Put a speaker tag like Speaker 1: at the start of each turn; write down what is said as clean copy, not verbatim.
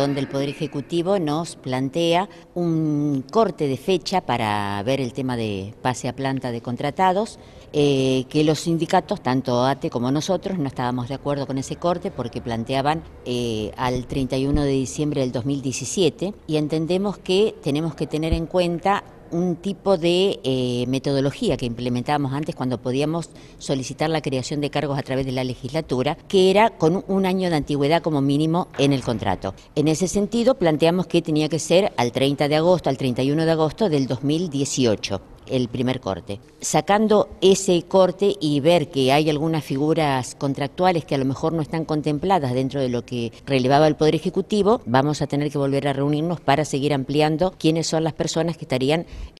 Speaker 1: donde el Poder Ejecutivo nos plantea un corte de fecha para ver el tema de pase a planta de contratados, que los sindicatos, tanto ATE como nosotros, no estábamos de acuerdo con ese corte porque planteaban al 31 de diciembre del 2017 y entendemos que tenemos que tener en cuenta un tipo de metodología que implementábamos antes cuando podíamos solicitar la creación de cargos a través de la legislatura, que era con un año de antigüedad como mínimo en el contrato. En ese sentido, planteamos que tenía que ser al 30 de agosto, al 31 de agosto del 2018. El primer corte. Sacando ese corte y ver que hay algunas figuras contractuales que a lo mejor no están contempladas dentro de lo que relevaba el Poder Ejecutivo, vamos a tener que volver a reunirnos para seguir ampliando quiénes son las personas que estarían